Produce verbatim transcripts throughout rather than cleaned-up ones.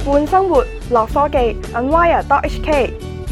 換生活，樂科技 Unwire dot H K。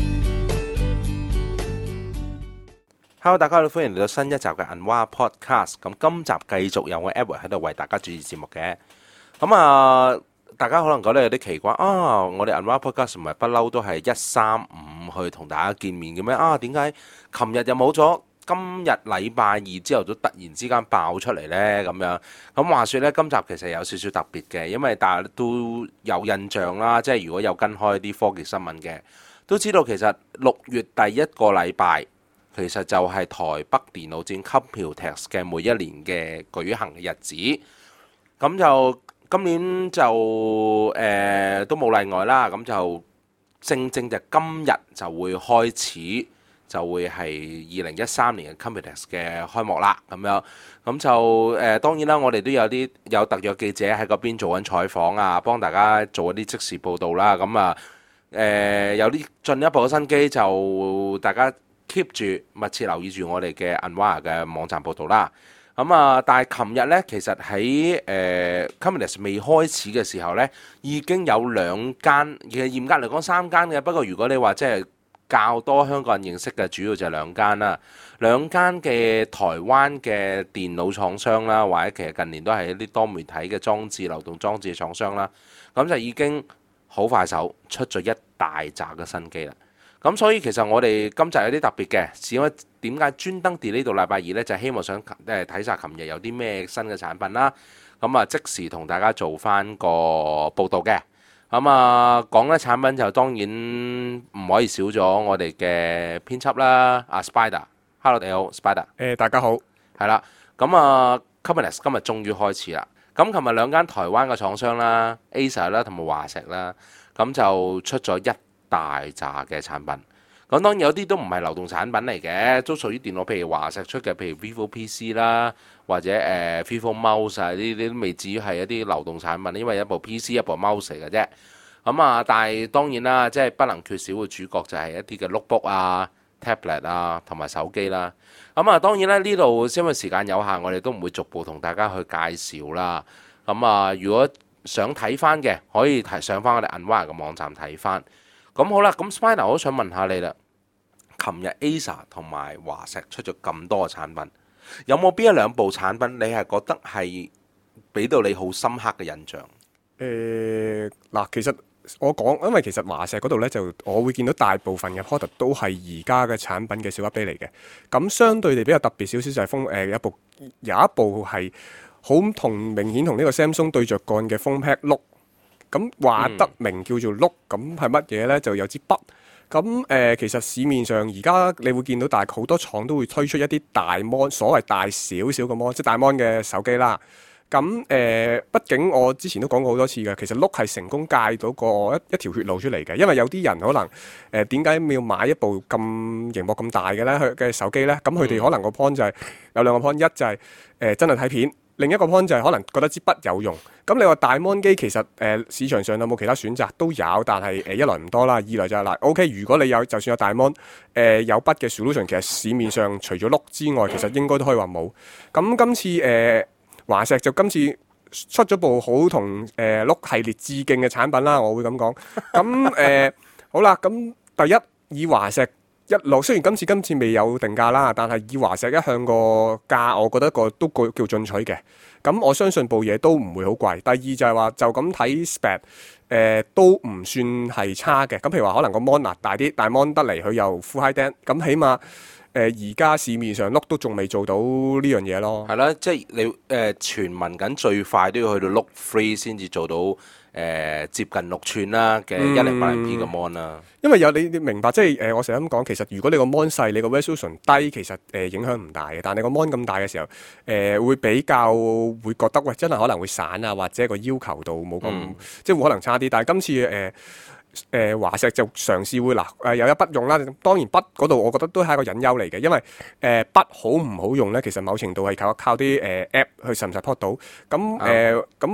Hello， 大家好，歡迎嚟到新一集嘅 Unwire Podcast。咁今集繼續有我 Edward 喺度為大家主持節目嘅。咁啊，大家可能覺得有啲奇怪啊，我哋 Unwire Podcast 唔係不嬲都係一三五去同大家見面嘅咩？啊，點解琴日又冇咗？今日禮拜二之後都突然之間爆出嚟呢？咁樣咁話說呢，今集其實有少少特別嘅，因為大家都有印象啦，即係如果有跟開啲科技新聞嘅，都知道其實六月第一個禮拜其實就係台北電腦展 Computex 嘅每一年嘅舉行嘅日子，咁就今年就誒、呃、都冇例外啦，咁就正正就今日就會開始。就會係二零一三年嘅 Computex 嘅開幕啦，咁樣咁就誒、呃、當然啦，我哋都有啲有特約記者喺嗰邊做緊採訪啊，幫大家做一啲即時報導啦。咁啊誒有啲進一步嘅新機，就大家 keep 住密切留意住我哋嘅 Unwire 嘅網站報導啦。咁啊，但係琴日呢，其實喺誒、呃、Computex 未開始嘅時候呢，已經有兩間，其實嚴格嚟講三間嘅。不過如果你話即係較多香港人認識嘅主要就係兩間啦，兩間嘅台灣嘅電腦廠商啦，或者其實近年都係一啲多媒體嘅裝置、流動裝置嘅廠商啦，咁就已經好快手出咗一大紮嘅新機啦。咁所以其實我哋今集有啲特別嘅，是因為點解專登 delay 到禮拜二呢？就係、希望想誒睇晒琴日有啲咩新嘅產品啦，咁啊即時同大家做翻個報導嘅。咁啊，講咧產品就當然唔可以少咗我哋嘅編輯啦，阿 Spider，Hello 你好 Spider，誒、 呃、大家好， 係啦，咁啊 Computex 今日終於開始啦，咁琴日兩間台灣嘅廠商啦 ，Acer 啦同埋華碩啦，咁就出咗一大紮嘅產品。咁當然有啲都唔係流動產品嚟嘅，都屬於電腦，譬如華碩出嘅，譬如 Vivo P C 啦，或者誒、呃、Vivo Mouse 啊，呢啲都未至於係一啲流動產品，因為一部 P C 一部 Mouse 嚟嘅啫。咁啊，但係當然啦，即係不能缺少嘅主角就係一啲嘅 notebook 啊、tablet 啊同埋手機啦。咁啊，當然咧呢度因為時間有限，我哋都唔會逐步同大家去介紹啦。咁啊，如果想睇翻嘅，可以睇上翻我哋 Unwire 嘅網站睇翻。咁好啦，咁 Spider 我都想問下你啦。琴日 Acer 同埋華碩出咗咁多嘅產品，有冇邊一兩部產品你係覺得係俾到你好深刻嘅印象？ 誒嗱、呃，其實我講，因為其實華碩嗰度呢，就我會見到大部分嘅 product 都係而家嘅產品嘅小 update 嚟嘅。咁相對地比較特別少少就係風誒一部有一部係好同明顯同呢個 Samsung 對着幹嘅 PhonePad Look。咁話得名叫做 Look，咁係乜嘢呢？就有支筆。咁誒、呃，其實市面上而家你會見到大好多廠都會推出一啲大 mon，所謂大少少嘅 mon，即係大 mon 嘅手機啦。咁誒、呃，畢竟我之前都講過好多次嘅，其實 Look 係成功戒到個一一條血路出嚟嘅，因為有啲人可能誒點解要買一部咁螢幕咁大嘅咧嘅手機咧？咁佢哋可能個 point 就係、是、有兩個 point，一就係、是、誒、呃、真係睇片。另一個 point 就係可能覺得支筆有用，咁你話大 mon 機其實誒、呃、市場上有冇其他選擇都有，但係誒、呃、一來唔多啦，二來就係、是、嗱 OK， 如果你有就算有大 mon 誒、呃、有筆嘅 solution， 其實市面上除咗 Look 之外，其實應該都可以話冇。咁今次誒、呃、華碩就今次出咗部好同誒 Look 系列致敬嘅產品啦，我會咁講。咁誒、呃、好啦，咁第一以華碩一路雖然今次今次未有定價啦，但係以華碩一向個價，我覺得個都叫叫進取嘅。咁我相信部嘢都唔會好貴。第二就係話就咁睇 spec， 誒、呃、都唔算係差嘅。咁譬如話可能個 mon 大啲，但係 mon 得嚟佢又 full high def，咁起碼誒而家市面上 Look 都仲未做到呢樣嘢咯。 係啦，即係你誒、呃、傳聞緊最快都要去到 Look 三先至做到。誒、呃、接近六寸啦嘅一零八零 P 嘅 mon 啦， 因為有你你明白，即係誒、呃、我成日咁講，其實如果你個 mon 細，你個 resolution 低，其實誒、呃、影響唔大嘅。但係你個 mon 咁大嘅時候，誒、呃、會比較會覺得喂，真係可能會散啊，或者個要求度冇咁，嗯、即係會可能差啲。但係今次誒誒、呃呃、華碩就嘗試會嗱誒、呃、有一筆用啦。當然筆嗰度我覺得都係一個隱憂嚟嘅，因為誒、呃、筆好唔好用咧，其實某程度係靠靠啲誒、呃、app 去實唔實 support 到。咁誒咁。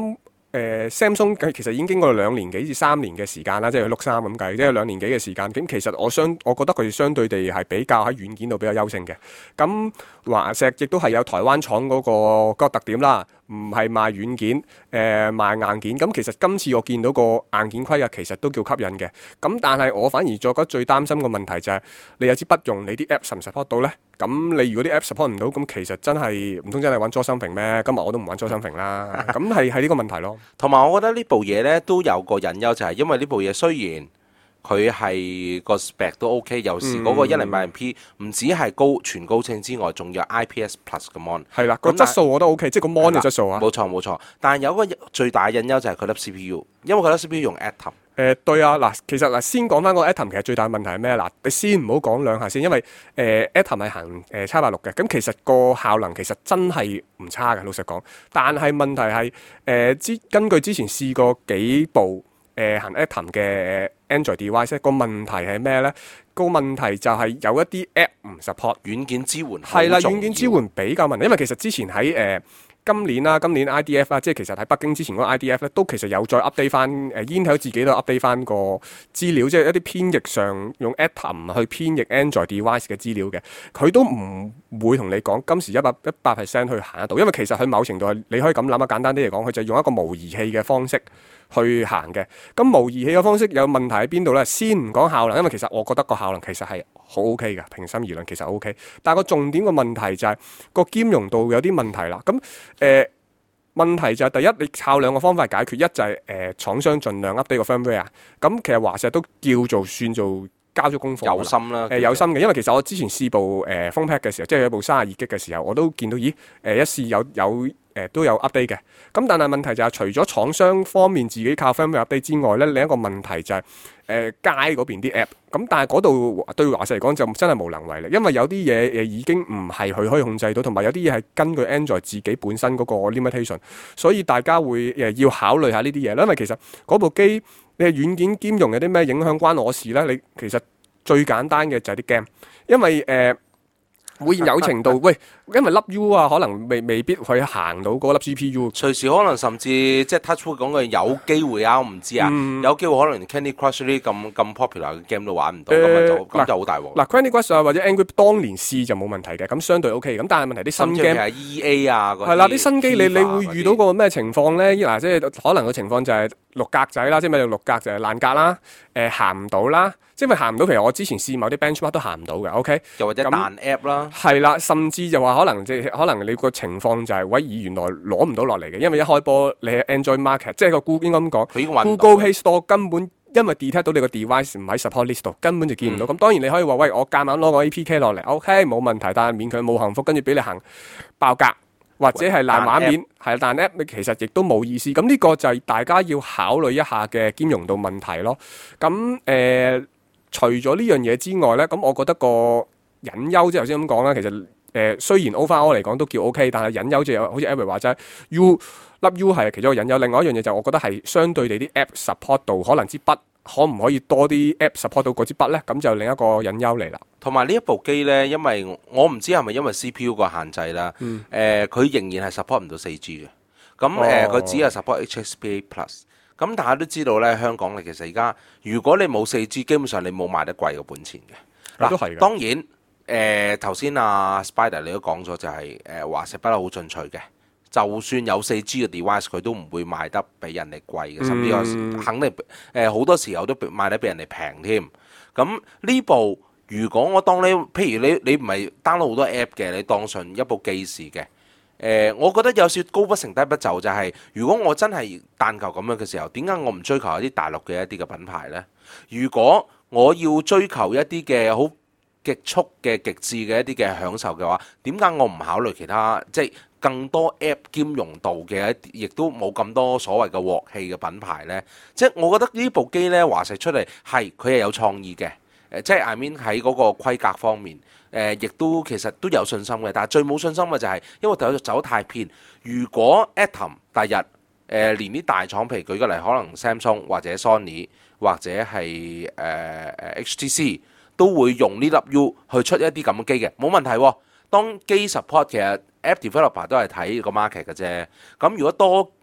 誒 Samsung 其實已經經過兩年幾至三年嘅時間啦，即係佢碌三咁計，即係兩年幾嘅時間。咁其實我相我覺得佢哋相對地係比較喺軟件度比較優勝嘅。咁華碩亦都係有台灣廠嗰、嗰個嗰個特點啦，唔係賣軟件，誒、呃、賣硬件。咁其實今次我見到個硬件規格其實都叫吸引嘅。咁但係我反而覺得最擔心嘅問題就係、是、你有支筆用，你啲 app 實唔 support 到呢？咁你如果啲 app support 唔到，咁其實真係唔通真係玩 Draw Something 咩？今日我都唔玩 Draw Something 啦。咁係係呢個問題咯。 同埋我覺得呢部嘢呢都有個隱憂，就係因為呢部嘢雖然佢係個 spec 都 OK，有時嗰個一零八零 P 唔止係高全高清之外，仲有 I P S Plus 嘅 mon。係啦， 個質素我都 OK，即係個 mon 嘅質素啊。 冇錯冇錯，但係有個最大隱憂就係佢粒 C P U，因為佢粒 C P U 用 Atom。 誒、呃、對啊，嗱，其實嗱，先講翻個 Atom， 其實最大問題係咩？嗱，你先唔好講兩下先，因為誒、呃、Atom 係行誒七八六嘅，咁其實個效能其實真係唔差嘅，老實講。但係問題係誒之根據之前試過幾部誒、呃、行 Atom 嘅 Android device，個問題係咩咧？個問題就係有一啲 App 唔 support 軟件支援。 係啦，軟件支援比較問題，因為其實之前喺誒。呃今年啦，今年 I D F 啦，即係其實喺北京之前嗰個 I D F 咧，都其實有再 update 翻誒 Intel 自己都 update 翻個資料，即係一啲編譯上用 Atom 去編譯 Android device 嘅資料嘅，佢都唔會同你講今時一百一百 percent 去行得到，因為其實佢某程度係你可以咁諗啊，簡單啲嚟講，佢就用一個模擬器嘅方式去行嘅。咁模擬器嘅方式有問題喺邊度呢？先唔講效能，因為其實我覺得個效能其實係好 OK 嘅，平心而論其實 OK。但係個重點個問題就係、是、個兼容度有啲問題啦。咁誒、呃、問題就係第一，你靠兩個方法解決，一就係、是、誒、呃、廠商盡量 update 個 firmware。咁其實華碩都叫做算做交咗功課， 有心啦，誒、 呃、有心嘅，因為其實我之前試部誒 PhonePad 嘅時候，即係有部三十二 G 嘅時候，我都見到咦誒、呃、一試有有。誒、呃、都有 update 嘅，咁但係問題就係、是、除咗廠商方面自己靠 firmware update 之外咧，另一個問題就係、是、誒、呃、街嗰邊啲 app，咁但係嗰度對華碩嚟講就真係無能為力，因為有啲嘢誒已經唔係佢可以控制到，同埋有啲嘢係根據 Android 自己本身嗰個 limitation，所以大家會誒要考慮下呢啲嘢，因為其實嗰部機你係軟件兼容有啲咩影響關我事咧？你其實最簡單嘅就係啲 game，因為誒。呃會有程度喂，因為粒 U 啊，可能未未必去行到嗰粒 G P U， 隨時可能甚至即係 Touchwood 講嘅有機會啊，我唔知啊，嗯、有機會可能 Candy Crush 呢啲咁咁 popular 嘅 game 都玩唔到，咁、呃、就咁就好大鑊。 嗱 Candy Crush 啊或者 Angry 當年試就冇問題嘅，咁相對 OK，咁但係問題啲新 game 係 E A 啊， 係啦啲新機你你會遇到個咩情況咧？嗱，即係可能個情況就係六格仔啦，即係咪六格就係爛格啦，誒行唔到啦。即係行唔到，譬如我之前試某啲 benchmark 都行唔到嘅 ，OK？ 又或者彈 app 啦， 係啦，甚至就話可能即係可能你個情況就係、是，喂，原來攞唔到落嚟嘅，因為一開波你係 Android Market，即係個 Google 應該咁講 ，Google Play Store 根本因為 detect 到你個 device 唔喺 support list 度，根本就見唔到。咁、嗯、當然你可以話，喂，我夾硬攞個 A P K 落嚟 ，OK 冇問題，但係勉強冇幸福，跟住俾你行爆格或者係爛畫面，係但 app 你其實亦都冇意思。咁呢個就係大家要考慮一下嘅兼容度問題咯。咁誒。呃除咗呢樣嘢之外呢，咁我覺得個隱憂即係頭先咁講啦。其實誒、呃、雖然 overall 嚟講都叫 OK，但係隱憂就係好似 Eric 話齋 U 粒 U 係其中一個隱憂。另外一樣嘢就我覺得係相對地啲 app support 度可能支筆可唔可以多啲 app support 到嗰支筆呢？咁就另一個隱憂嚟啦。同埋呢一部機呢，因為我唔知係咪因為 C P U 個限制啦，誒佢、嗯呃、仍然係 support 唔到四 G 嘅。咁誒佢只係 support H S P A Plus。咁大家都知道咧，香港咧其實而家如果你冇四 G，基本上你冇賣得貴嘅本錢嘅。嗱、啊，當然誒頭先阿 Spider 你都講咗，就係誒華碩不嬲好進取嘅，就算有四 G 嘅 device，佢都唔會賣得比人哋貴嘅，甚至有時肯定誒好、呃、多時候都賣得比人哋平添。咁呢部如果我當你譬如你你唔係 download 好多 app 嘅，你當順一部記事嘅。誒、呃，我覺得有少高不成低不就，就係、是、如果我真係但求咁樣嘅時候，點解我唔追求一啲大陸嘅一啲嘅品牌呢？如果我要追求一啲嘅好極速嘅極致嘅一啲嘅享受嘅話，點解我唔考慮其他即係更多 app 兼容度嘅一啲，亦都冇咁多所謂嘅鑊氣嘅品牌呢？即係我覺得呢部機呢，華碩出嚟係佢係有創意嘅。誒，即係 I mean 喺嗰個規格方面，誒、呃，亦都其實都有信心嘅。但係最冇信心嘅就係、是，因為走走得太偏。如果 Atom 第日誒、呃、連啲大廠，譬如舉個例，可能 Samsung 或者 Sony 或者係誒誒 H T C 都會用呢粒 U 去出一啲咁嘅機嘅，冇問題、哦。當機 support 其實 App Developer 都係睇個 market 嘅啫。咁如果多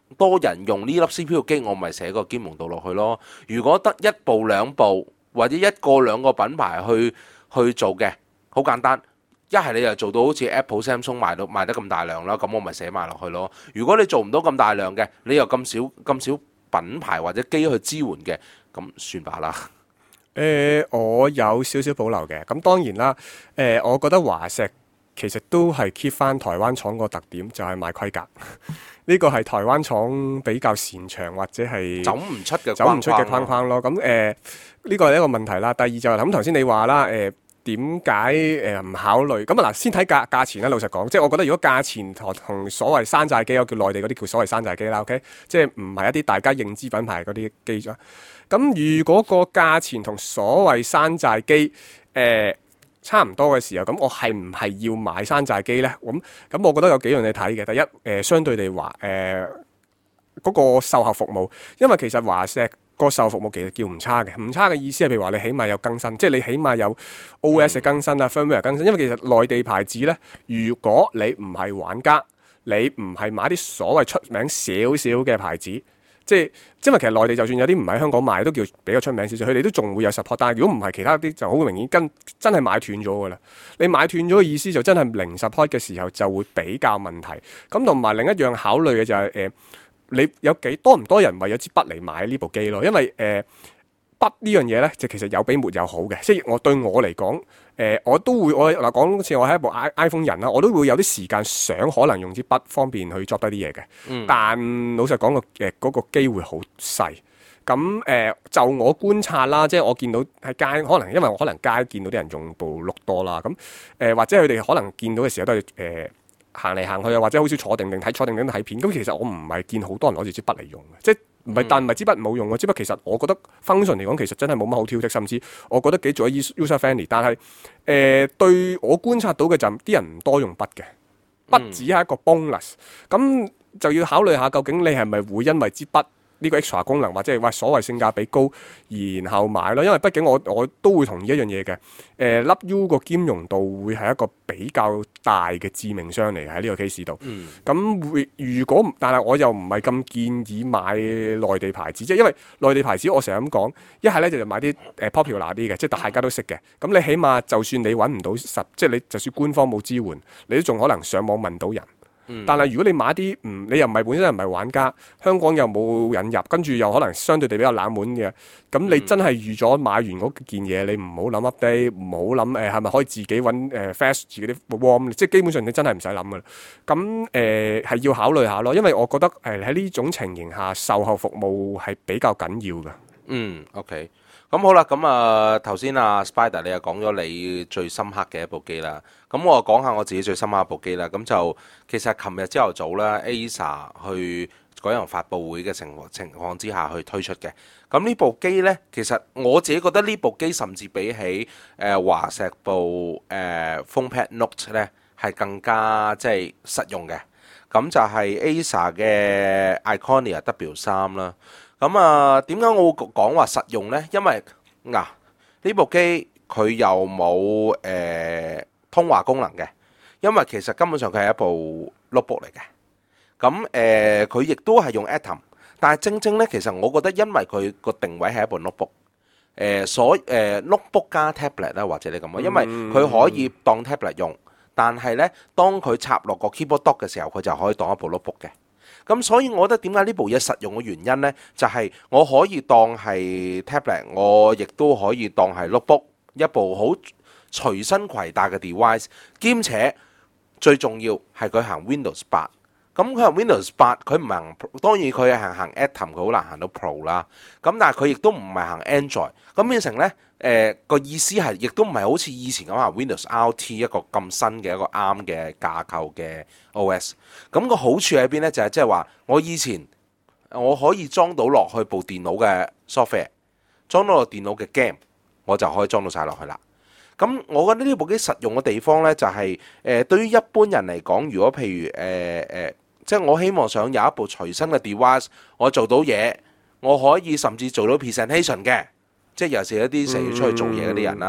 多人用呢粒 C P U 機，我咪寫個兼容度落去咯。如果得一部兩部或者一個兩個品牌去去做嘅，好簡單。一係你又做到好似 Apple、Samsung 賣到賣得咁大量啦，咁我咪寫埋落去咯。如果你做唔到咁大量嘅，你又咁少咁少品牌或者機去支援嘅，咁算罷啦。 誒、呃，我有少少保留嘅。咁當然啦，誒、呃，我覺得華碩其實都係 keep 翻台灣廠個特點，就係、是、賣規格。呢個係台灣廠比較擅長或者係走唔出嘅走唔出嘅框框咯。咁誒，呢、呃這個係一個問題啦。第二就係咁頭先你話啦，誒、呃。點解誒唔考慮？咁啊嗱，先睇價價錢啦。老實講，即係我覺得如果價錢同同所謂山寨機，我叫內地嗰啲叫所謂山寨機啦。OK，即係唔係一啲大家認知品牌嗰啲機咗。咁如果個價錢同所謂山寨機誒、呃、差唔多嘅時候，咁我係唔係要買山寨機呢？咁咁，我覺得有幾樣嘢睇嘅。第一誒、呃，相對地話誒嗰個售後服務，因為其實華碩個售後服務其實叫唔差嘅，唔差嘅意思係譬如話你起碼有更新，即係你起碼有 O S 嘅更新啊、firmware 更新。因為其實內地牌子呢，如果你唔係玩家，你唔係買啲所謂出名少少嘅牌子，即係因為其實內地就算有啲唔喺香港賣都叫比較出名少少，佢哋都仲會有 support。但係如果唔係其他啲就好明顯跟真係買斷咗㗎啦。你買斷咗嘅意思就真係零 support 嘅時候就會比較問題。咁同埋另一樣考慮嘅就係、是、誒。呃你有幾多唔多人為咗支筆嚟買呢部機咯？因為誒、呃、筆呢樣嘢咧，就其實有比沒有好嘅。即係我對我嚟講，誒、呃、我都會我嗱講好似我係一部 iPhone 人啦，我都會有啲時間想可能用支筆方便去作低啲嘢嘅。嗯、但老實講個誒嗰個機會好細。咁誒、呃、就我觀察啦，即係我見到喺街，可能因為我可能街見到啲人用部碌多啦。咁誒、呃、或者佢哋可能見到嘅時候都係誒。呃行嚟行去啊，或者好少坐定定睇坐定定睇片。咁其實我唔係見好多人攞住支筆嚟用嘅，即係唔係，但唔係支筆冇用嘅。支筆其實我覺得 function 嚟講，其實真係冇乜好挑剔，甚至我覺得幾做 user friendly。但係誒、呃、對我觀察到嘅就啲人唔多用筆嘅，筆只係一個 bonus。咁就要考慮下究竟你係咪會因為支筆呢個 extra 功能或者係話所謂性價比高，然後買咯。因為畢竟我我都會同意一樣嘢嘅。誒、呃，粒 U 個兼容度會係一個比較大嘅致命傷嚟嘅喺呢個 case 度。咁、嗯、會如果但係我又唔係咁建議買內地牌子，即係因為內地牌子我成日咁講，一係咧就買啲誒 popular 啲嘅，即係大家都識嘅。咁你起碼就算你揾唔到實，即係你就算官方冇支援，你都仲可能上網問到人。但係如果你買啲唔，你又唔係本身又唔係玩家，香港又冇引入，跟住又可能相對地比較冷門嘅，咁你真係預咗買完嗰件嘢，你唔好諗 update，唔好諗誒係咪可以自己揾誒 flash 自己啲 warm，即係基本上你真係唔使諗噶啦。咁誒係要考慮下咯，因為我覺得誒喺呢種情形下，售後服務係比較緊要嘅。 嗯 ，OK。咁好啦，咁啊頭先啊 Spider 你又講咗你最深刻嘅一部機啦，咁我講下我自己最深刻一部機啦。咁就其實琴日朝頭早啦 Acer 去嗰樣發佈會嘅情情況之下去推出嘅。咁呢部機呢，其實我自己覺得呢部機甚至比起誒、呃、華碩部誒、呃、ThinkPad Note 呢係更加即係實用嘅。咁就係 Acer 嘅 Iconia W 三啦。咁啊，點解我會講話實用呢？因為嗱，呢、啊、部機佢又冇誒、呃、通話功能嘅，因為其實根本上佢係一部 notebook 嚟嘅。咁誒，佢、呃、亦都係用 Atom， 但係正正呢，其實我覺得因為佢個定位係一部 notebook，誒、呃、所誒、呃、notebook 加 tablet 啦，或者你咁講，因為佢可以當 tablet 用，但係呢，當佢插落個 keyboard dock 嘅時候，佢就可以當一部 notebook 嘅。咁所以我覺得點解呢部嘢實用嘅原因呢，就係、是、我可以當係 tablet， 我亦都可以當係 notebook， 一部好隨身攜帶嘅 device， 兼且最重要係佢行 Windows 八。咁佢行 Windows 八，佢唔行，當然佢係行 Atom， 佢好難行到 Pro 啦。咁但係佢亦都唔係行 Android，咁變成呢誒、呃、個意思係，亦都唔係好似以前咁行 Windows R T 一個咁新嘅一個啱嘅架構嘅 O S。咁個好處喺邊呢？就係即係話我以前我可以裝到落去部電腦嘅 software， 裝到落電腦嘅 game， 我就可以裝到晒落去啦。咁我覺得呢部機實用嘅地方呢，就係、是、誒、呃、對於一般人嚟講，如果譬如誒誒。呃呃即係我希望想有一部隨身嘅 device， 我做到嘢，我可以甚至做到 presentation 嘅，即係尤其是一啲成日要出去做嘢嗰啲人啦。誒、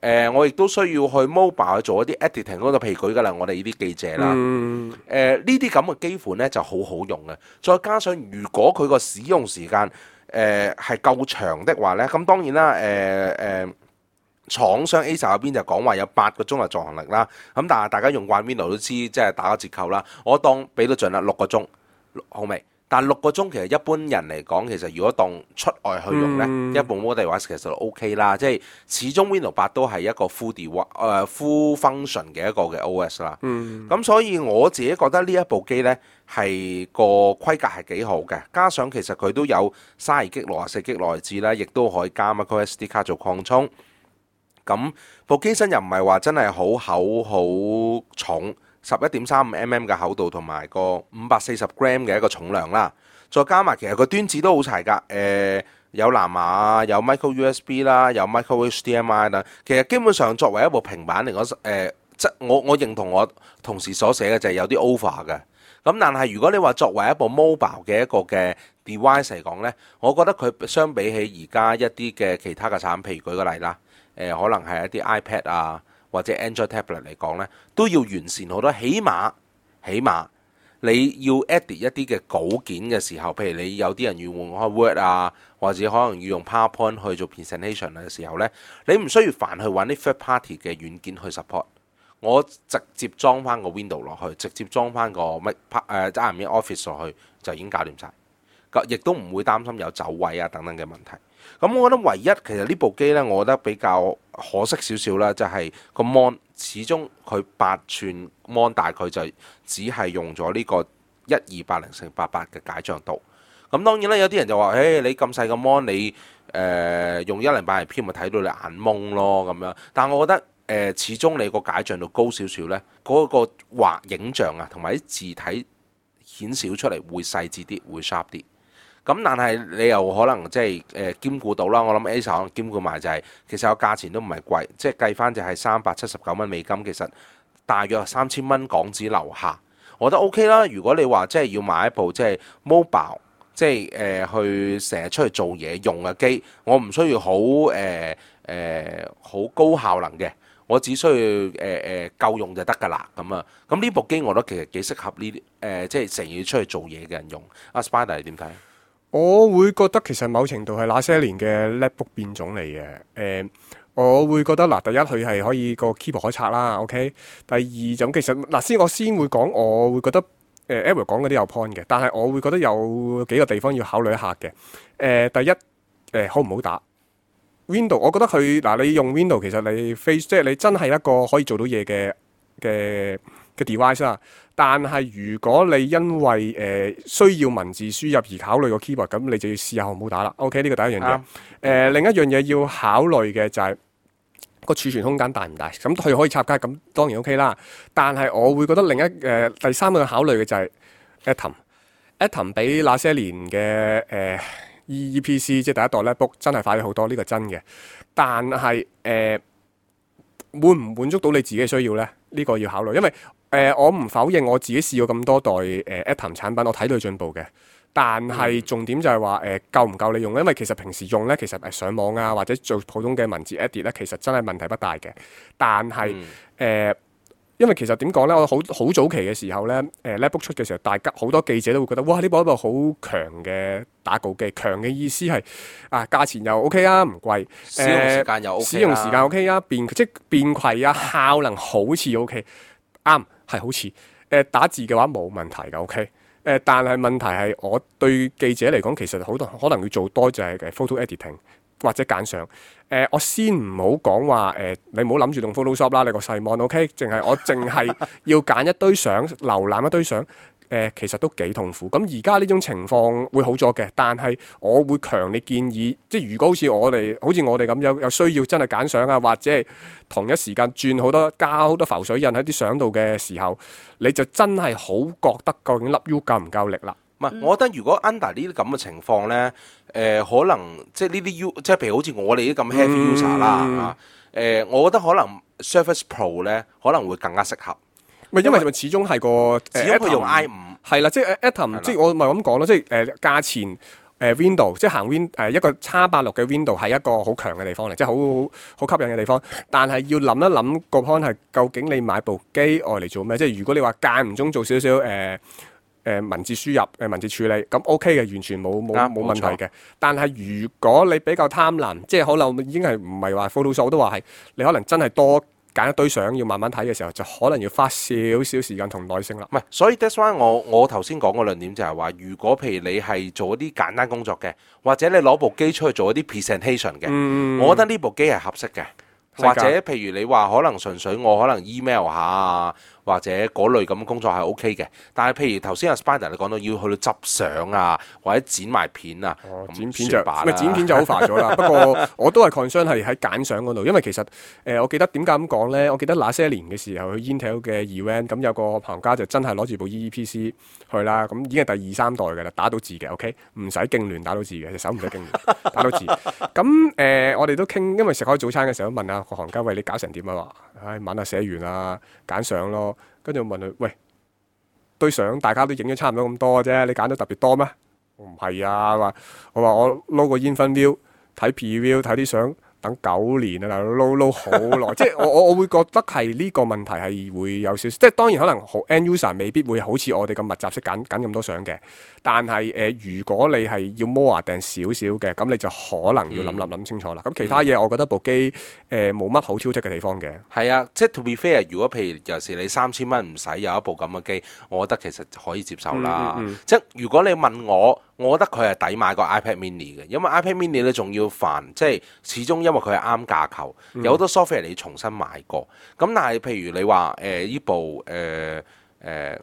呃、我亦都需要去 mobile 去做一啲 editing 嗰度，譬如舉㗎啦，我哋呢啲記者啦，誒呢啲咁嘅機款咧就好好用嘅。再加上如果佢個使用時間誒係夠長的話咧，咁當然啦，誒、呃、誒。呃廠商 Acer 嗰邊就講話有八個鐘嘅續航力啦，咁但係大家用慣 Windows 都知，即係打個折扣啦。我當俾到盡啦，六個鐘好未？但係六個鐘其實一般人嚟講，其實如果當出外去用咧，嗯、一部 mobile device 其實就 OK 啦。即係始終 Windows 八都係一個 full device 誒 full function 嘅一個嘅 O S 啦。咁、嗯、所以我自己覺得呢一部機咧係個規格係幾好嘅，加上其實佢都有三十二 G 六十四 G 內置啦，亦都可以加 micro S D 卡做擴充。咁部機身又唔係話真係好厚好重，十一點三五 mm 嘅厚度同埋個五百四十 gram 嘅一個重量啦，再加埋其實個端子都好齊㗎，誒、呃、有藍牙，有 micro U S B 啦，有 micro H D M I 啦，其實基本上作為一部平板嚟講，誒、呃、即我我認同我同事所寫嘅就係有啲 over 嘅。咁但係如果你話作為一部 mobile 嘅一個嘅 device 嚟講呢，我覺得佢相比起而家一啲嘅其他嘅產品，譬如舉個例啦。誒、呃、可能係一啲 iPad 啊，或者 Android tablet 嚟講呢，都要完善好多。起碼起碼你要 edit 一啲嘅稿件嘅時候，譬如你有啲人要用開 Word 啊，或者可能要用 PowerPoint 去做 presentation 嘅時候呢，你唔需要煩去揾啲 third party 嘅軟件去 support。我直接裝翻個 Windows 落去，直接裝翻個 Mac 誒即係 Office 落去，就已經搞掂晒。亦都唔會擔心有走位啊等等嘅問題。咁我覺得唯一其實呢部機呢，我覺得比較可惜少少啦，就係個 mon 始終佢八寸 mon 大概就只係用咗呢個一二八零乘八八嘅解像度。咁當然啦，有啲人就話：，誒你咁細個 mon，你誒、呃、用一零八零 P 咪睇到你眼矇咯咁樣。但係我覺得誒、呃，始終你個解像度高少少呢，嗰、那個畫影像啊，同埋啲字體顯少出嚟會細緻啲，會 sharp 啲。咁但係你又可能即係誒兼顧到啦，我諗 Acer 可能兼顧埋就係、是、其實個價錢都唔係貴，即係計翻就係三百七十九蚊美金，其實大約三千蚊港紙樓下，我覺得 OK 啦。如果你話即係要買一部即係 mobile，即係誒、呃、去成日出去做嘢用嘅機，我唔需要好誒誒好高效能嘅，我只需要誒誒、呃、夠用就得㗎啦。咁啊，咁呢部機我覺得其實幾適合呢啲誒即係成日要出去做嘢嘅人用。阿 Spider 你點睇？ 我會覺得其實某程度係那些年嘅 laptop 變種嚟嘅。誒、呃，我會覺得嗱，第一佢係可以個 keyboard 可以拆啦 ，OK。第二就其實嗱，先我先會講，我會覺得誒 Edward 講嗰啲有 point 嘅，但係我會覺得有幾個地方要考慮一下嘅。誒、呃，第一誒、呃、好唔好打 Windows？我覺得佢嗱，你用 Windows 其實你 face 即係你真係一個可以做到嘢嘅嘅嘅 device 啦。但係如果你因為誒、呃、需要文字輸入而考慮個 keyboard，咁你就要試下好唔好打啦。OK， 呢個第一樣嘢。誒、呃，另一樣嘢要考慮嘅就係個儲存空間大唔大？咁佢可以插卡，咁當然 OK 啦。但係我會覺得另一誒、呃、第三個考慮嘅就係 Atom，Atom 比那些年嘅誒 E P C 即係第一代 notebook 真係快咗好多，呢、這個真嘅。但係誒、呃、滿唔滿足到你自己嘅需要咧？呢、這個要考慮，因為誒、呃，我唔否認我自己試過咁多代誒、呃、Atom 產品，我睇到佢進步嘅。但係重點就係話誒夠唔夠你用？因為其實平時用咧，其實係上網啊或者做普通嘅文字 edit 咧，其實真係問題不大嘅。但係誒、嗯呃，因為其實點講咧，我好好早期嘅時候咧，誒、呃、Laptop 出嘅時候，大家好多記者都會覺得哇，呢部一部好強嘅打稿機。強嘅意思係啊，價錢又 OK 啊，唔貴， 使用時間又 OK 啊， 使用時間 OK 啊，便即便攜啊，效能好似 OK，啱。係好似誒、呃、打字嘅話冇問題嘅 ，OK 誒、呃，但係問題係我對記者嚟講，其實好多可能要做多就係嘅 photo editing 或者揀相。誒、呃，我先唔好講話誒，你唔好諗住用 Photoshop 啦，你個細 mon，OK， 淨係我淨係要揀一堆相，瀏覽一堆相。誒、呃、其實都幾痛苦，咁而家呢種情況會好咗嘅，但係我會強烈建議，即係如果好似我哋好似我哋咁有有需要真係揀相啊，或者係同一時間轉好多加好多浮水印喺啲相度嘅時候，你就真係好覺得究竟粒 U 夠唔夠力啦。 唔係、嗯，我覺得如果 under 呢啲咁嘅情況咧，誒、呃、可能即係呢啲 U， 即係譬如好似我哋啲咁 heavy user 啦、嗯、啊，誒、呃，我覺得可能 Surface Pro 咧可能會更加適合。 唔係因為咪始終係個始終佢用 I 五。 係啦，即係 Atom，即係我咪咁講咯，即係誒價錢誒 Window，即係行 Win 誒一個叉八六嘅 Window 係一個好強嘅地方嚟，即係好好好吸引嘅地方。但係要諗一諗個 point 係究竟你買部機愛嚟做咩？即係如果你話間唔中做少少誒誒文字輸入誒、呃、文字處理，咁 OK 嘅，完全冇冇冇問題嘅。但係如果你比較貪婪，即係可能已經係唔係話 Photoshop 都話係，你可能真係多揀一堆相要慢慢睇嘅時候，就可能要花少少時間同耐性啦。 唔係，所以 that's why 我我頭先講個論點就係話，如果譬如你係做一啲簡單工作嘅，或者你攞部機出去做一啲 presentation 嘅，嗯、我覺得呢部機係合適嘅。或者譬如你話可能純粹我可能 email 下啊，或者嗰類咁嘅工作係 OK 嘅。但係譬如頭先阿 Spider 你講到要去到執相啊，或者剪埋片啊， 哦、剪片就咪剪片就好煩咗啦。不過我都係 concern 係喺揀相嗰度，因為其實誒、呃、我記得點解咁講咧？我記得那些年嘅時候去 Intel 嘅 event， 咁有個行家就真係攞住部 E E P C 去啦，咁已經係第二三代嘅啦，打到字嘅 OK， 唔使痙攣打到字嘅，隻手唔使痙攣打到字。咁誒、呃、我哋都傾，因為食開早餐嘅時候都問下個行家，喂，你搞成點啊？話唉晚啊寫完啊揀相咯，跟住我問佢，喂，堆相大家都影咗差唔多咁多啫，你揀得特別多咩？我唔係啊，話我話我撈個 InFront View 睇 Preview 睇啲相等九年啊，撈撈好耐，即係我我我會覺得係呢個問題係會有少少，即係當然可能 end user 未必會好似我哋咁密集式揀揀咁多相嘅，但係誒、呃、如果你係要 more 定少少嘅，咁你就可能要諗諗諗清楚啦。咁、嗯、其他嘢我覺得部機誒冇乜好挑剔嘅地方嘅。 係啊，即係 to be fair，如果譬如有時你三千蚊唔使有一部咁嘅機，我覺得其實可以接受啦。嗯嗯嗯即係如果你問我，我覺得佢係抵買個 iPad Mini 嘅，因為 iPad Mini 咧仲要煩，即係始終因為佢係啱架構，有好多 software 你要重新買過。咁但係譬如你話誒呢部誒誒誒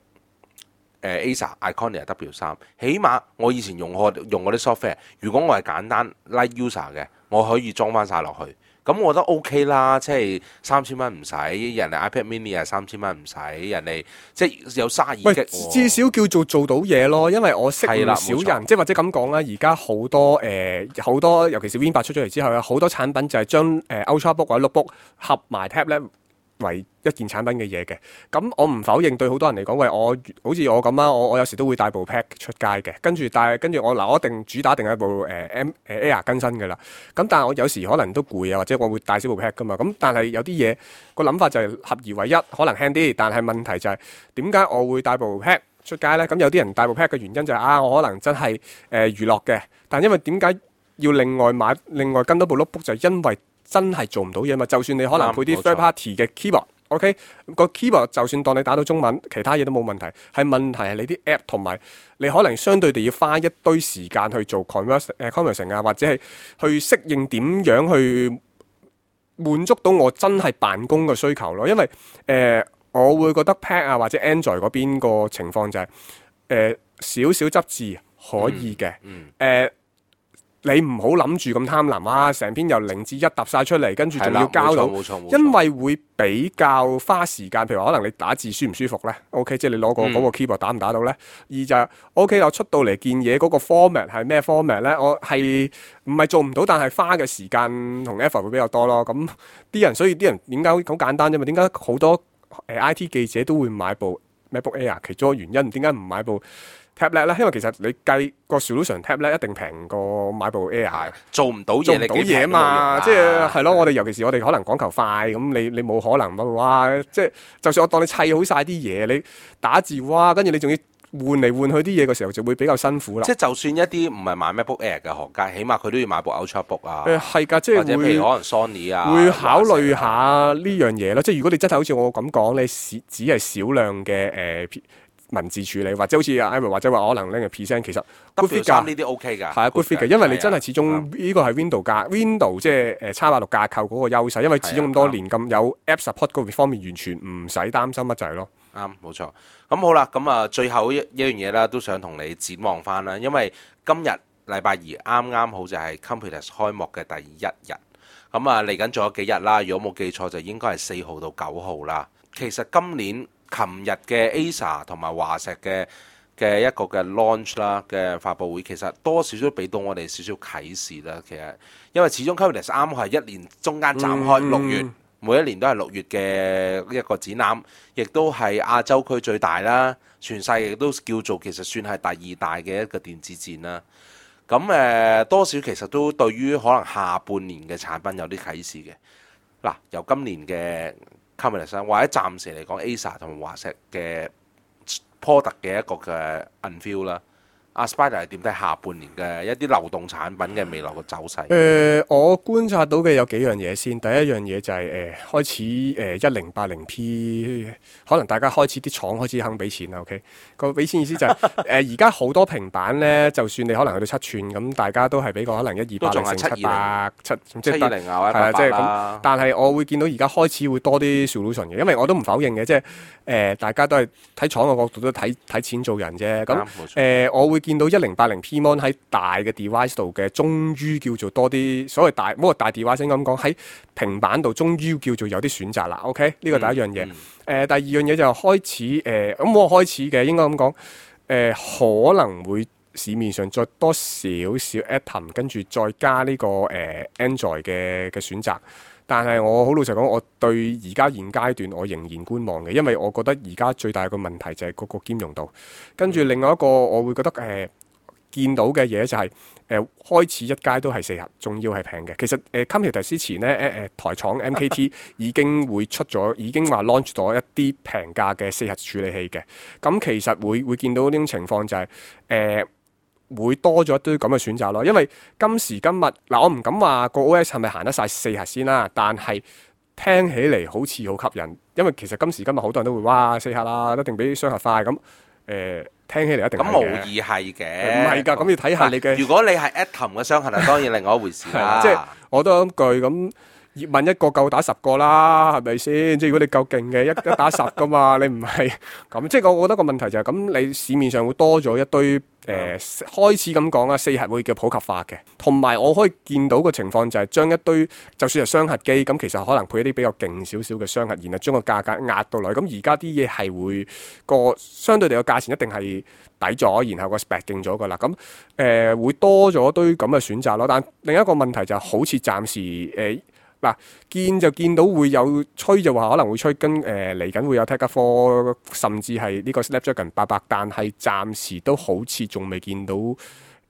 Acer Iconia W 三，起碼我以前用過用嗰啲 software，如果我係簡單 light user 嘅，我可以裝翻晒落去。咁我覺得 OK 啦，即係三千蚊唔使，人哋 iPad Mini 係三千蚊唔使，人哋即係有卅二 G 喎。 至少叫做做到嘢咯，因為我識唔少人，即係或者咁講啦，而家好多誒好、呃、多，尤其是 Win 八出咗嚟之後，有好多產品就係將誒、呃、Ultrabook 或者 Notebook 合埋 tablet 為一件產品嘅嘢嘅，咁我唔否認對好多人嚟講，喂，我好似我咁啊，我我有時都會帶部 Pad 出街嘅，跟住帶跟住我嗱，我一定主打定係部誒 M 誒 Air 更新嘅啦。咁但係我有時可能都攰啊，或者我會帶少部 Pad 噶嘛。咁但係有啲嘢個諗法就係合二為一，可能輕啲，但係問題就係點解我會帶部 Pad 出街咧？咁有啲人帶部 Pad 嘅原因就係、是、啊，我可能真係誒、呃、娛樂嘅，但因為點解要另外買另外跟多部 notebook 就係因為真係做唔到嘢嘛。就算你可能配啲 third party 嘅 keyboard。OK， 個 keyboard 就算當你打到中文，其他嘢都冇問題。係問題係你啲 app 同埋你可能相對地要花一堆時間去做 convert 誒 conversion 啊，或者係去適應點樣去滿足到我真係辦公嘅需求咯。因為誒、呃，我會覺得 Pad 啊或者 Android 嗰邊個情況就係誒少少執字可以嘅，誒、嗯。嗯呃你唔好諗住咁貪婪啊！成篇由零至一揼晒出嚟，跟住仲要交到，因為會比較花時間。譬如話可能你打字舒唔舒服呢 OK， 即係你攞個嗰、嗯、個 keyboard 打唔打到呢？二就係 OK， 我出到嚟件嘢嗰個 format 係咩 format 呢？我係唔係做唔到，但係花嘅時間同 effort 會比較多咯。咁啲人，所以啲人點解好簡單啫嘛？點解好多誒 I T 記者都會買部 MacBook Air？其中個原因點解唔買部tablet 咧，因為其實你計個 solution tablet 一定平過買部 Air， 做唔到嘢， 做唔到嘢嘛，即係係咯。我哋尤其是我哋可能講求快，咁你你冇可能哇！即係就算我當你砌好晒啲嘢，你打字哇，跟住你仲要換嚟換去啲嘢嘅時候，就會比較辛苦啦。 即係就算一啲唔係買 MacBook Air 嘅行家，起碼佢都要買部 Ultrabook 啊。 誒係㗎，即係或者譬如可能 Sony 啊， 會考慮下呢樣嘢咯。即係如果你真係好似我咁講，你只只係少量嘅誒。呃文字處理或者好似阿 Ivan 或者話可能拎個 present 其實 good fit 㗎， 呢啲 OK 㗎， 係啊 good fit 嘅，因為你真係始終呢個係 Windows 架 Windows 即係誒 X 八六架構嗰個優勢，因為始終咁多年咁有 App support 嗰方面完全唔使擔心乜就係咯。 啱，冇錯。咁好啦，咁啊最後一一樣嘢啦，都想同你展望翻啦，因為今日禮拜二啱啱好就係 Computex 開幕嘅第一日，咁啊嚟緊仲有幾日啦，如果冇記錯就應該係四號到九號啦。其實今年琴日嘅 Acer 同埋華碩嘅嘅一個嘅 launch 啦嘅發佈會，其實多少少俾到我哋少少啟示啦。其實因為始終 Computex 啱係一年中間斬開六月，嗯、每一年都係六月嘅一個展覽，亦都係亞洲區最大啦，全世界亦都叫做其實算係第二大嘅一個電子展啦。 咁誒、呃、多少其實都對於可能下半年嘅產品有啲啟示嘅。嗱，由今年嘅 Comex 或者暫時嚟講 Acer 同埋華碩嘅 product 嘅一個嘅 unveil 啦。阿 Spider 係點睇下半年嘅一啲流動產品嘅未來嘅走勢？ 誒、呃，我觀察到嘅有幾樣嘢先。第一樣嘢就係、是、誒、呃、開始誒一零八零 P， 可能大家開始啲廠開始肯俾錢啦。OK， 個俾錢意思就係誒而家好多平板咧，就算你可能去到七寸咁，大家都係俾個可能一二八零乘七百七，即係七二零啊，或者係啊，即係咁咁。 但係我會見到而家開始會多啲 solution 嘅，因為我都唔否認嘅，即係誒、呃、大家都係睇廠嘅角度都睇睇錢做人啫。咁誒、呃、我會見到一零八零 P mon 喺大嘅 device 度嘅，終於叫做多啲所謂大，冇話大 device 咁講，喺平板度終於叫做有啲選擇啦。OK， 呢個第一樣嘢。誒、嗯嗯呃、第二樣嘢就開始誒，咁、呃、我開始嘅應該咁講，誒、呃、可能會市面上再多少少 Atom， 跟住再加呢、這個誒、呃、Android 嘅嘅選擇。但係我好老實講，我對而家現階段我仍然觀望嘅，因為我覺得而家最大嘅問題就係嗰個兼容度。跟住另外一個我會覺得誒。呃見到嘅嘢就係、是、誒、呃、開始一階都係四核，仲要係平嘅。其實誒 Computex 之前咧誒誒台廠 M K T 已經會出咗，已經話 launch 咗一啲平價嘅四核處理器嘅。咁其實會會見到呢種情況就係、是、誒、呃、會多咗一堆咁嘅選擇咯。因為今時今日嗱、呃，我唔敢話個 O S 係咪行得晒四核先啦，但係聽起嚟好似好吸引。因為其實今時今日好多人都會哇四核啦，一定比雙核快咁誒。呃聽起嚟一定咁無疑係嘅， 唔係㗎，咁要睇下你嘅。 如果你係 Atom 嘅雙核，啊當然另外一回事啦。 即係我都諗句咁，問一個夠打十個啦，係咪先？即係如果你夠勁嘅，一一打十㗎嘛，你唔係咁。即係我覺得個問題就係咁，你市面上會多咗一堆誒、呃，開始咁講啦，四核會叫普及化嘅。同埋我可以見到個情況就係將一堆就算係雙核機，咁其實可能配一啲比較勁少少嘅雙核，然後將個價格壓到嚟。咁而家啲嘢係會個相對地個價錢一定係抵咗，然後個 spec 勁咗㗎啦。咁誒、呃、會多咗堆咁嘅選擇咯。但另一個問題就係好似暫時誒。呃嗱，見就見到會有吹就話可能會吹跟誒嚟緊會有 Tegra 四，甚至係呢個 Snapdragon 八百，但係暫時都好似仲未見到誒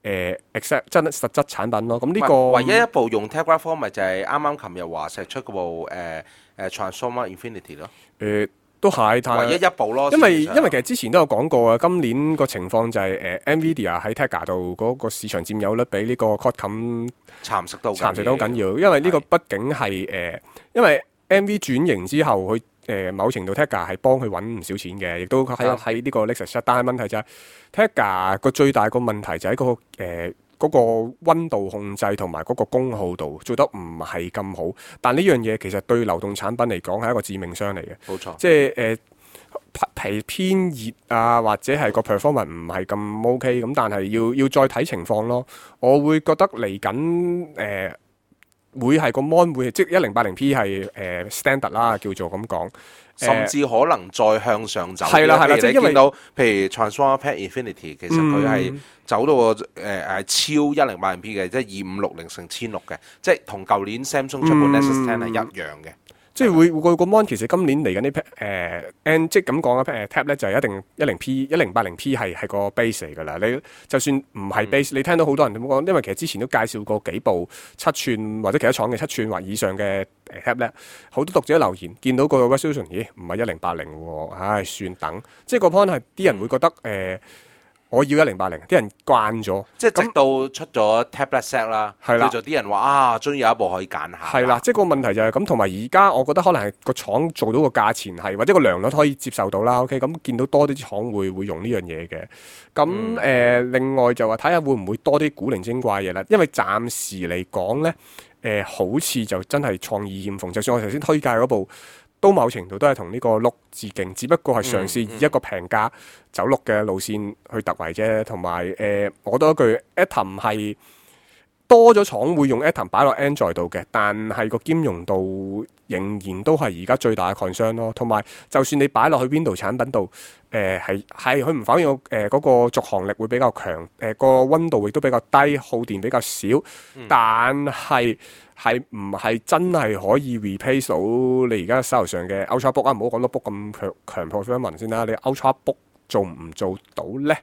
exact 真實質產品咯。咁呢、這個唯一一部用 Tegra 四咪就係啱啱琴日華碩出嗰部誒誒、呃呃、Transformer Infinity 咯。 誒、呃。都係，但係唯一一部咯。 因為因為其實之前都有講過啊，今年個情況就係、是、誒、呃、Nvidia 喺 Tegra 度嗰個市場佔有率比呢個 Qualcomm 蠶食到蠶食都好緊要，因為呢個畢竟係誒、呃，因為 N V 轉型之後，佢誒、呃、某程度 Tegra 係幫佢揾唔少錢嘅，亦都喺喺呢個 Nexus。但係問題就係、是、Tegra 個最大個問題就喺嗰、那個誒。呃嗰個温度控制同埋嗰個功耗度做得唔係咁好，但呢樣嘢其實對流動產品嚟講係一個致命傷嚟嘅。 冇錯， 即係誒皮偏熱啊，或者係個 performance 唔係咁 OK 咁，但係要要再睇情況咯。我會覺得嚟緊誒會係個 mon 會即係一零八零 P 係誒、呃、standard 啦，叫做咁講。 甚至可能再向上走。 係啦係啦，即係因為見到譬如 Transformer Pad Infinity， 其實佢係走到個誒誒超一零八零 P 嘅，即係二五六零乘千六嘅，即係同舊年 Samsung 出部 Nexus Ten 係一樣嘅。即係會個個 mon 其實今年嚟緊呢 pad 誒 N 即係咁講啊 pad tab 咧就係一定一零 P 一零八零 P 係係個 base 嚟㗎啦。你就算唔係 base，、嗯、你聽到好多人咁講，因為其實之前都介紹過幾部七寸或者其他廠嘅七寸或以上嘅 tab 咧，好多讀者留言見到個 resolution， 咦唔係一零八零喎，唉算等。即係個 point 係啲人會覺得誒。嗯呃我要一零八零，啲人慣咗， 即係直到出咗 tablet set 啦，叫做啲人話啊，終於有一部可以揀下。 係啦，即係個問題就係咁，同埋而家我覺得可能係個廠做到個價錢係，或者個良率可以接受到啦。OK，咁見到多啲廠會會用呢樣嘢嘅。咁誒、嗯呃，另外就話睇下會唔會多啲古靈精怪嘢啦。因為暫時嚟講咧，誒、呃、好似就真係創意欠奉。就算我頭先推介嗰部。都某程度都係同呢個碌致敬，只不過係嘗試以一個平價走碌嘅路線去突圍啫。同埋誒，我多一句 Atom 係多咗廠會用 Atom 擺落 Android 度嘅，但係個兼容度仍然都係而家最大嘅 concern 咯。同埋就算你擺落去 Windows 產品度，誒係係佢唔否認誒嗰、呃嗰個續航力會比較強，誒、呃、個溫度亦都比較低，耗電比較少，嗯、但係。係唔係真係可以 replace 到你而家手頭上嘅 Ultrabook 啊？唔好講到 book 咁強強 performance 先啦，你 Ultrabook 做唔做到咧？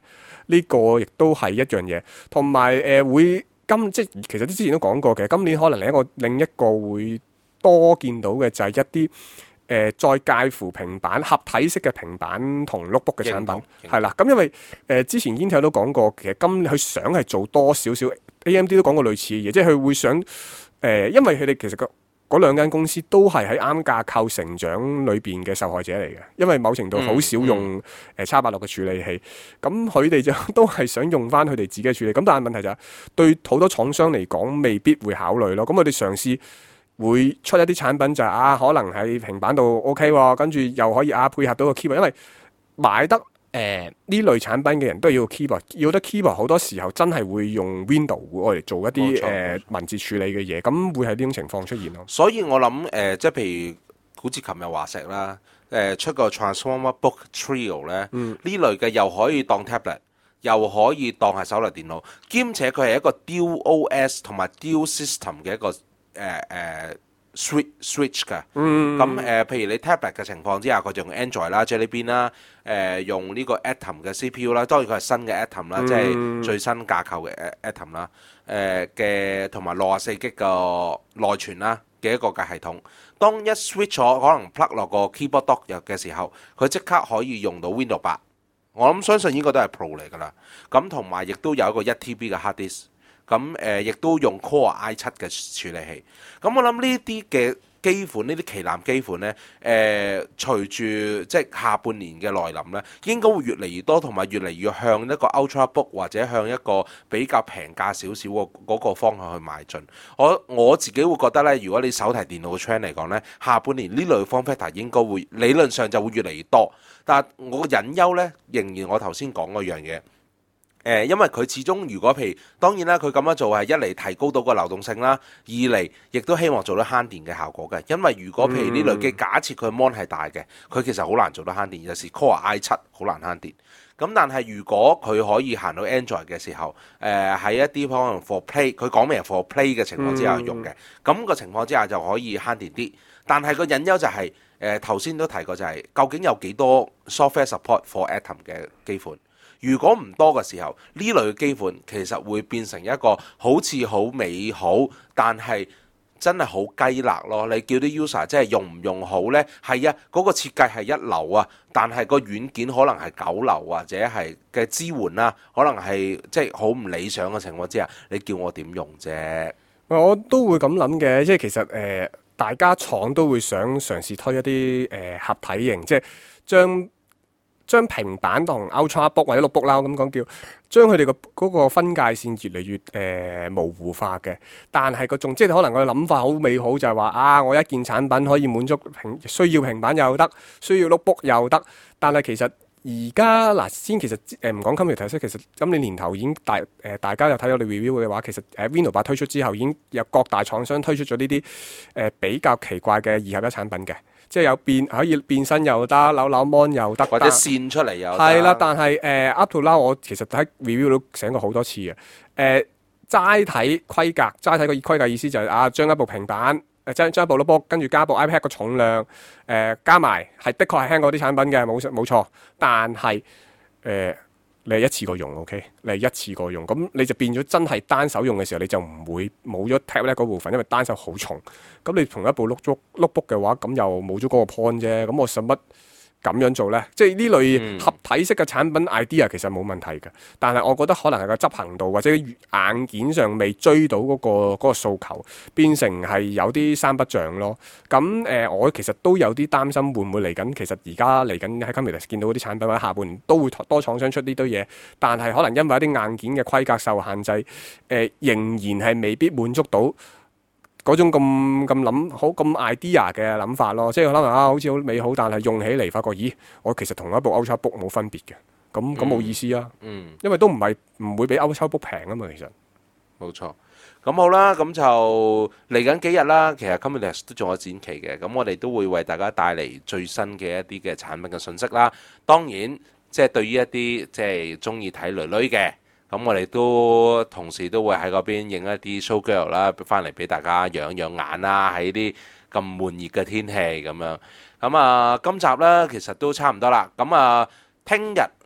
呢、個亦都係一樣嘢，同埋誒會今即係其實之前都講過嘅，今年可能另一個另一個會多見到嘅就係一啲誒、呃、再介乎平板合體式嘅平板同 notebook 嘅產品係啦。咁因為誒、呃、之前 Intel 都講過，其實今佢想係做多少少 A M D 都講過類似嘅嘢，即係佢會想誒、呃，因為佢哋其實個嗰兩間公司都係喺啱架構成長裏邊嘅受害者嚟嘅，因為某程度好少用誒 X 八六嘅處理器，咁佢哋就都係想用翻佢哋自己嘅處理，咁但係問題就係、是、對好多廠商嚟講未必會考慮咯，咁我哋嘗試會出一啲產品就係、是、啊，可能喺平板度 OK 喎，跟住又可以啊配合到個 keyboard， 因為買得。誒呢、呃、類產品嘅人都要 keyboard， 要得 keyboard 好多時候真係會用 Windows 嚟做一啲誒、呃、文字處理嘅嘢，咁會係呢種情況出現咯。 所以我諗誒、呃，即係譬如好似琴日華碩啦，誒、呃、出個 Transformer Book Trio 咧，呢、嗯、類嘅又可以當 tablet， 又可以當係手提電腦，兼且佢係一個 Dual O S 同埋 Dual System 嘅一個誒誒。呃呃 switch switch 㗎，咁誒、呃，譬如你 tablet 嘅情況之下，佢就用 Android 啦，即係呢邊啦，誒、呃、用呢個 Atom 嘅 C P U 啦，當然佢係新嘅 Atom 啦，嗯、即係最新架構嘅 Atom 啦，誒嘅同埋六十四 G 嘅內存啦嘅一個嘅系統。當一 switch 咗，可能 plug 落個 keyboard dock 入嘅時候，佢即刻可以用到 Windows 八。我諗相信應該都係 Pro 嚟㗎啦。咁同埋亦都有一個一 T B 嘅 hard disk。咁誒，亦、呃、都用 Core i 七嘅處理器。咁我諗呢啲嘅機款，呢啲旗艦機款呢，誒、呃，隨住即係下半年嘅來臨呢，應該會越嚟越多，同埋越嚟越向一個 Ultrabook 或者向一個比較平價少少嘅嗰個方向去邁進。我我自己會覺得呢，如果你手提電腦嘅 trend 嚟講呢，下半年呢類 form factor 應該會理論上就會越嚟越多。但係我個隱憂呢，仍然我頭先講嗰樣嘢。誒，因為佢始終如果譬如當然啦，佢咁樣做係一嚟提高到個流動性啦，二嚟亦都希望做到慳電嘅效果嘅。因為如果譬如呢類機假設佢 mon 係大嘅，佢其實好難做到慳電，有時 Core i 七好難慳電。咁但係如果佢可以行到 Android 嘅時候，誒、呃、喺一啲可能 for play，佢講明係 for play 嘅情況之下用嘅，咁、嗯、個情況之下就可以慳電啲。但係個隱憂就係誒頭先都提過就係、是、究竟有幾多 software support for Atom 嘅機款？如果唔多嘅時候，呢類嘅機款其實會變成一個好似好美好，但係真係好雞肋咯。你叫啲 user 即係用唔用好呢？係啊，嗰、嗰個設計係一流啊，但係個軟件可能係九流或者係嘅支援啦，可能係即係好唔理想嘅情況之下，你叫我點用啫？ 我都會咁諗嘅，即係其實誒、呃，大家廠都會想嘗試推一啲誒、呃、合體型，即係將。將平板同 Ultrabook 或者 notebook 啦咁講叫，將佢哋個嗰個分界線越嚟越誒、呃、模糊化嘅。但係個仲即係可能個諗法好美好，就係話啊，我一件產品可以滿足平需要平板又得，需要 notebook 又得。但係其實而家嗱先，其實誒唔講今日提出，其實今年年頭已經大誒、呃、大家有睇到你 review 嘅話，其實誒 Windows 八推出之後，已經有各大廠商推出咗呢啲誒比較奇怪嘅二合一產品嘅。即係有變可以變身又得，扭扭 mon 又得， 或者線出嚟又得。 係啦，但係誒、呃、up to now 我其實喺 review 都寫過好多次嘅。誒齋睇規格，齋睇個規格意思就係、是、啊，將一部平板誒將將一部 notebook 跟住加部 iPad 個重量誒、呃、加埋，係的確係輕過啲產品嘅，冇冇錯。但係誒。呃你係一次過用 ，OK？你係一次過用，咁你就變咗真係單手用嘅時候，你就唔會冇咗 tab 咧嗰部分，因為單手好重。咁你同一部 notebook notebook 嘅話，咁又冇咗嗰個 point 啫。咁我使乜咁樣做呢？即係呢類合體式嘅產品 idea 其實冇問題嘅，但係我覺得可能係個執行度或者硬件上未追到嗰個嗰個訴求，變成係有啲三不像咯。咁誒、呃，我其實都有啲擔心會唔會嚟緊。其實而家嚟緊喺 Computex 見到嗰啲產品，或者下半年都會多廠商出呢堆嘢，但係可能因為一啲硬件嘅規格受限制，誒、呃、仍然係未必滿足到嗰種咁咁諗好咁 idea 嘅諗法咯，即係可能啊，好似好美好，但係用起嚟發覺，咦，我其實同一部 Ultrabook 冇分別嘅，咁咁冇意思啊。嗯，因為都唔係唔會比 Ultrabook 平啊嘛，其實。 冇錯。咁好啦，咁就嚟緊幾日啦。其實 Computex 都仲有展期嘅，咁我哋都會為大家帶嚟最新嘅一啲嘅產品嘅信息啦。當然，即係對於一啲即係中意睇女女嘅。咁我哋都同時都會喺嗰邊影一啲 show girl 啦，翻嚟俾大家養養眼啦，喺啲咁悶熱嘅天氣咁樣。咁啊，今集呢其實都差唔多啦。咁啊，聽日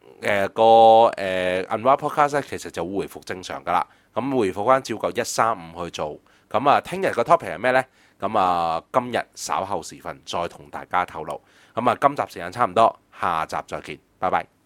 誒個誒 Unwired Podcast 咧，其實就會回復正常噶啦。咁回復翻照舊一三五去做。咁啊，聽日個 topic 係咩呢？咁啊，今日稍後時分再同大家透露。咁啊，今集時間差唔多，下集再見，拜拜。